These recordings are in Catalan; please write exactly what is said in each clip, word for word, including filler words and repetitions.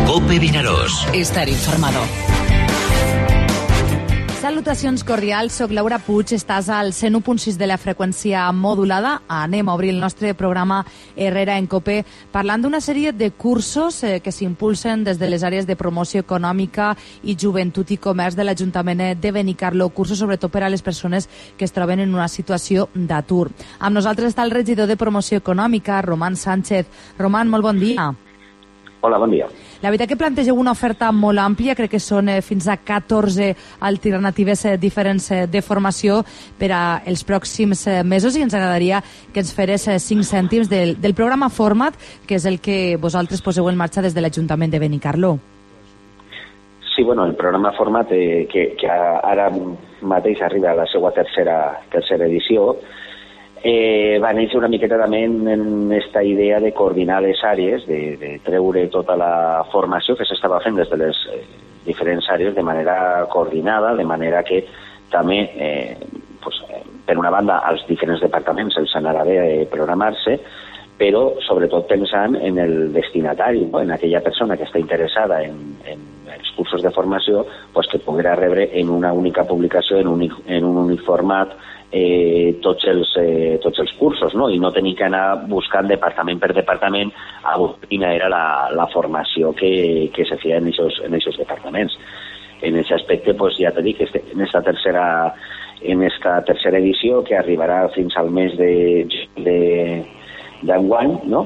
COPE Vinaròs. Estar informado. Salutacions cordials, soc Laura Puig, estàs al cent u punt sis de la freqüència modulada. Anem a obrir el nostre programa Herrera en COPE parlant d'una sèrie de cursos eh, que s'impulsen des de les àrees de promoció econòmica i joventut i comerç de l'Ajuntament de Benicarló, cursos sobretot per a les persones que es troben en una situació d'atur. Amb nosaltres està el regidor de promoció econòmica, Román Sánchez. Román, molt bon dia. Hola, bon dia. La veritat que plantegeu una oferta molt àmplia, crec que són eh, fins a catorze alternatives eh, diferents eh, de formació per a els pròxims eh, mesos, i ens agradaria que ens feres eh, cinc cèntims del, del programa Format, que és el que vosaltres poseu en marxa des de l'Ajuntament de Benicarló. Sí, bueno, el programa Format, eh, que, que ara mateix arriba a la seva tercera, tercera edició, Eh, va néixer una miqueta també en aquesta idea de coordinar les àrees, de, de treure tota la formació que s'estava fent des de les eh, diferents àrees de manera coordinada, de manera que també, eh, pues, per una banda, als diferents departaments els anarà bé eh, programar-se, però sobretot pensant en el destinatari, no? En aquella persona que està interessada en, en els cursos de formació, pues, que podrà rebre en una única publicació, en un, en un únic format, Eh, tots, els, eh, tots els cursos, no? I no tenir que anar buscant departament per departament a buscar quina era la, la formació que, que se feia en aquests departaments. En aquest aspecte, pues, ja t'he dit que en esta tercera, en esta tercera edició, que arribarà fins al mes de, de, d'enguany, no?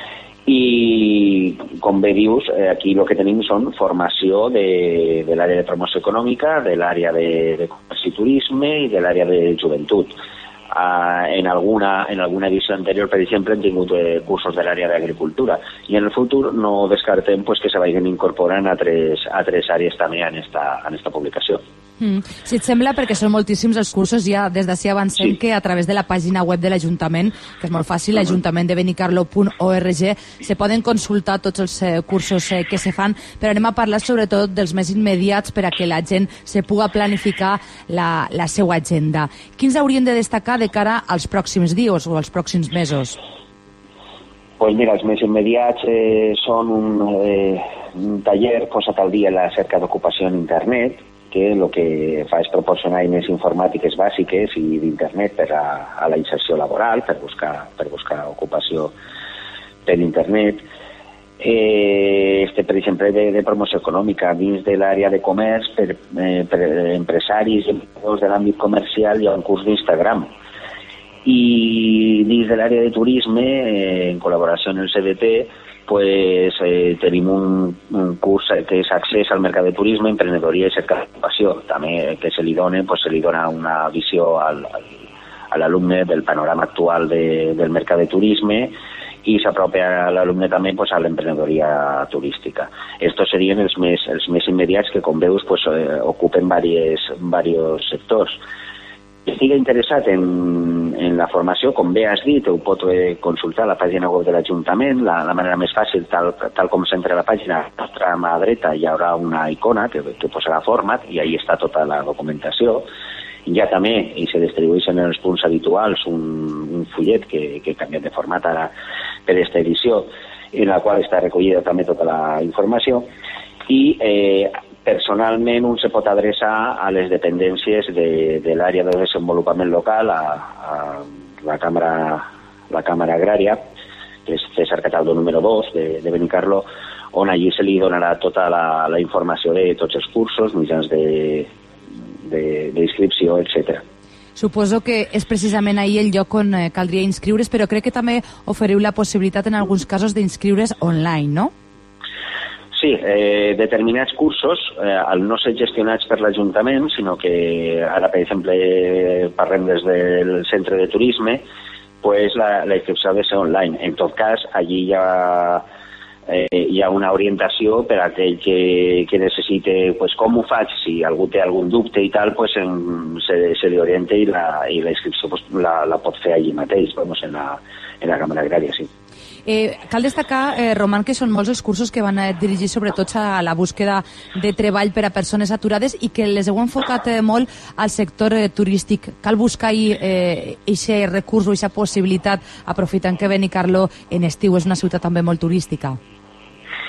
I, com bé dius, aquí el que tenim són formació de, de l'àrea de promoció econòmica, de l'àrea de, de comerç i turisme i de l'àrea de joventut. Uh, en, alguna, en alguna edició anterior, per exemple, hem tingut eh, cursos de l'àrea d'agricultura, i en el futur no descartem pues, que se vagin incorporant altres, altres àrees també en esta, en esta publicació. Mm. Si et sembla, perquè són moltíssims els cursos, ja des d'ací avancem sí. que a través de la pàgina web de l'Ajuntament, que és molt fàcil, uh -huh. ajuntament de benicarlo punt org, se poden consultar tots els eh, cursos eh, que se fan, però anem a parlar sobretot dels més immediats per a que la gent se puga planificar la, la seva agenda. Quins haurien de destacar de cara als pròxims dies o als pròxims mesos? Pues mira, els més immediats eh, són un, eh, un taller posat al dia en la cerca d'ocupació en internet, que el que fa és proporcionar eines informàtiques bàsiques i d'internet per a, a la inserció laboral, per buscar, per buscar ocupació per internet. Eh, este, per exemple, de, de promoció econòmica dins de l'àrea de comerç per, eh, per empresaris i emprenedors de l'àmbit comercial hi ha un curs d'Instagram. I dins de l'àrea de turisme, eh, en col·laboració amb el C D T, pues eh, tenim un, un curs que és accés al mercat de turisme, emprenedoria i cerca d'ocupació. També que se li dona, pues, se li dona una visió al, al, a l'alumne del panorama actual de, del mercat de turisme, i s'apropa a l'alumne també pues, a l'emprenedoria turística. Estos serien els més, els més immediats que, com veus, pues, eh, ocupen diversos sectors. Si estigui interessat en, en la formació, com bé has dit, ho pot eh, consultar a la pàgina web de l'Ajuntament. La, la manera més fàcil, tal, tal com s'entra a la pàgina, a la nostra mà dreta hi haurà una icona que, que posarà Format, i ahí està tota la documentació. Ja també, i se distribueixen en els punts habituals, un, un fullet que, que ha canviat de format ara per aquesta edició, en la qual està recollida també tota la informació, i eh, personalment un se pot adreçar a les dependències de, de l'àrea de desenvolupament local, a, a la Càmera, la Càmera Agrària, que és César Cataldo número dos de, de Benicarló, on allí se li donarà tota la, la informació de tots els cursos, mitjans de d'inscripció, etcètera. Suposo que és precisament ahir el lloc on eh, caldria inscriure's, però crec que també oferiu la possibilitat en alguns casos d'inscriure's online, no? Sí, eh, determinats cursos, eh, al no ser gestionats per l'Ajuntament, sinó que ara, per exemple, parlem des del centre de turisme, pues la, la inscripció ha de ser online. En tot cas, allí hi ha, eh, hi ha una orientació per a aquell que, que necessite, pues, com ho faig, si algú té algun dubte i tal, pues, en, se, se li orienta i la, i la inscripció pues, la, la pot fer allí mateix, vamos, en la, en la Càmera Agrària, sí. Eh, cal destacar, eh, Román, que són molts els cursos que van a dirigir sobretot a la búsqueda de treball per a persones aturades i que les heu enfocat eh, molt al sector eh, turístic. Cal buscar aquest eh, recurs o aquesta possibilitat, aprofitant que Benicarló en estiu és una ciutat també molt turística.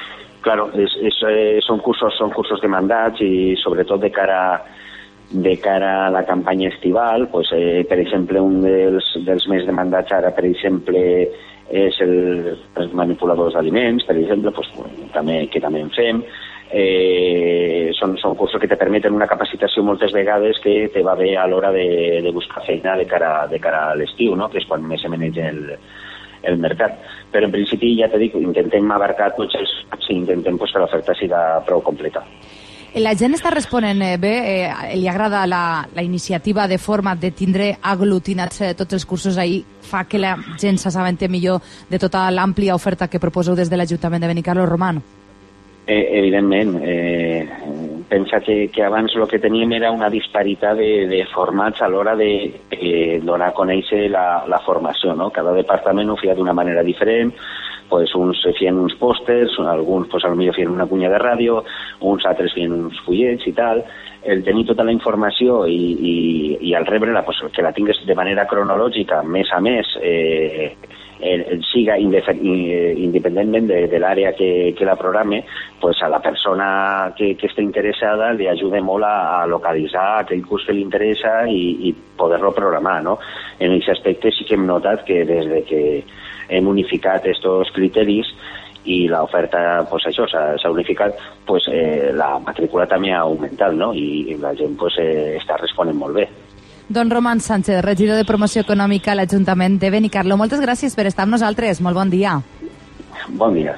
claro, es, es, eh, son cursos son cursos demandats i sobretot de cara de cara a la campanya estival, pues, eh, per exemple, un dels, dels més demandats ara, per exemple, és el, els manipuladors d'aliments, per exemple, pues, també, que també en fem. Eh, són, són cursos que te permeten una capacitació moltes vegades que te va bé a l'hora de, de buscar feina de cara, de cara a l'estiu, no? Que és quan més se maneja el, el mercat. Però en principi, ja te dic, intentem abarcar tots els i intentem pues, que l'oferta siga prou completa. La gent està responent bé, eh, li agrada la, la iniciativa de format de tindre aglutinats eh, tots els cursos ahí, fa que la gent s'assabenti millor de tota l'àmplia oferta que proposeu des de l'Ajuntament de Benicarló, Roman? Eh, evidentment, eh, pensa que, que abans el que teníem era una disparitat de, de formats a l'hora de eh, donar a conèixer la, la formació, no? Cada departament ho feia d'una manera diferent, pues uns feien uns pòsters, alguns pues, potser feien una cunya de ràdio, uns altres feien uns fullets i tal. El tenir tota la informació i, i, i al rebre-la, pues, que la tingues de manera cronològica, mes a mes, eh, eh, siga independentment de, de l'àrea que, que la programe, pues a la persona que, que està interessada li ajuda molt a, a localitzar aquell curs que li interessa i, i poder-lo programar, no? En aquest aspecte sí que hem notat que des de que hem unificat aquests criteris i l'oferta, pues això, s'ha unificat, pues eh, la matrícula també ha augmentat, no? I, i la gent pues, eh, està responent molt bé. Don Roman Sánchez, regidor de Promoció Econòmica a l'Ajuntament de Benicarló, moltes gràcies per estar amb nosaltres. Molt bon dia. Bon dia.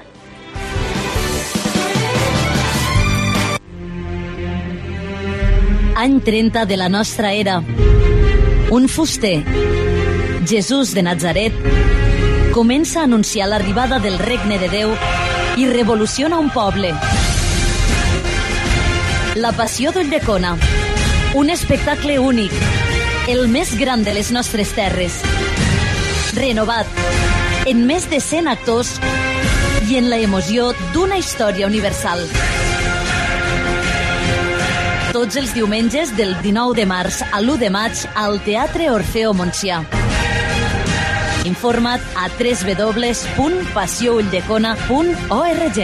Any trenta de la nostra era. Un fuster, Jesús de Natzaret, comença a anunciar l'arribada del regne de Déu i revoluciona un poble. La Passió d'Ulldecona, un espectacle únic, el més gran de les nostres terres. Renovat, en més de cent actors i en la emoció d'una història universal. Tots els diumenges del dinou de març a l'u de maig al Teatre Orfeo Montsià. Informa't a w w w punt passió ulldecona punt org.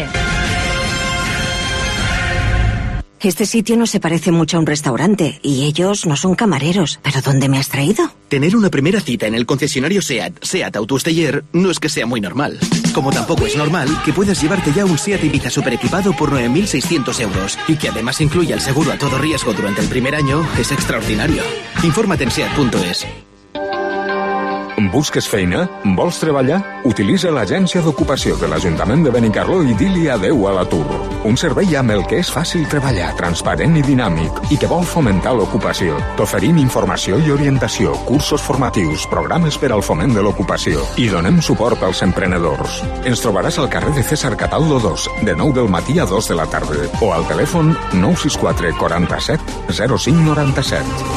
Este sitio no se parece mucho a un restaurante y ellos no son camareros. ¿Pero dónde me has traído? Tener una primera cita en el concesionario SEAT, SEAT Autosteller, no es que sea muy normal. Como tampoco es normal que puedas llevarte ya un SEAT Ibiza superequipado por nueve mil seiscientos euros y que además incluya el seguro a todo riesgo durante el primer año es extraordinario. Infórmate en seat punto es. Busques feina? Vols treballar? Utilitza l'Agència d'Ocupació de l'Ajuntament de Benicarló i di-li adeu a l'atur. Un servei amb el que és fàcil treballar, transparent i dinàmic, i que vol fomentar l'ocupació. T'oferim informació i orientació, cursos formatius, programes per al foment de l'ocupació i donem suport als emprenedors. Ens trobaràs al carrer de César Cataldo dos, de nou del matí a dos de la tarda, o al telèfon nou sis quatre quaranta-set zero cinc noranta-set.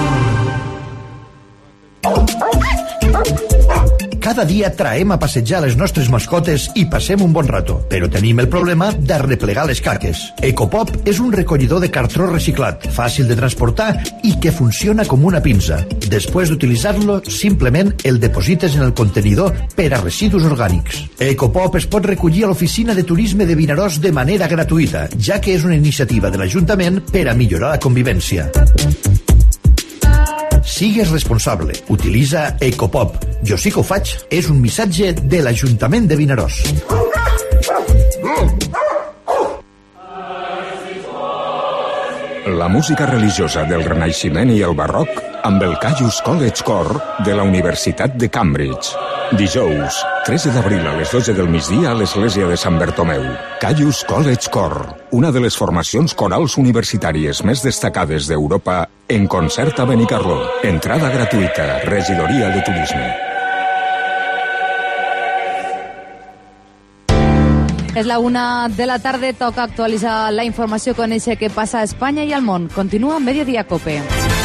Cada dia traem a passejar les nostres mascotes i passem un bon rato, però tenim el problema de replegar les caques. Ecopop és un recollidor de cartró reciclat, fàcil de transportar i que funciona com una pinça. Després d'utilitzar-lo, simplement el deposites en el contenidor per a residus orgànics. Ecopop es pot recollir a l'oficina de turisme de Vinaròs de manera gratuïta, ja que és una iniciativa de l'Ajuntament per a millorar la convivència. Sigues responsable. Utilitza Ecopop. Jo sí que ho faig. És un missatge de l'Ajuntament de Vinaròs. La música religiosa del Renaixement i el Barroc amb el Caius College Cor de la Universitat de Cambridge. Dijous, tretze d'abril a les dotze del migdia a l'església de Sant Bertomeu. Caius College Cor, una de les formacions corals universitàries més destacades d'Europa en concert a Benicarló. Entrada gratuïta, regidoria de turisme. És la una de la tarda, toca actualitzar la informació, conèixer què passa a Espanya i al món. Continua Mediodía Cope.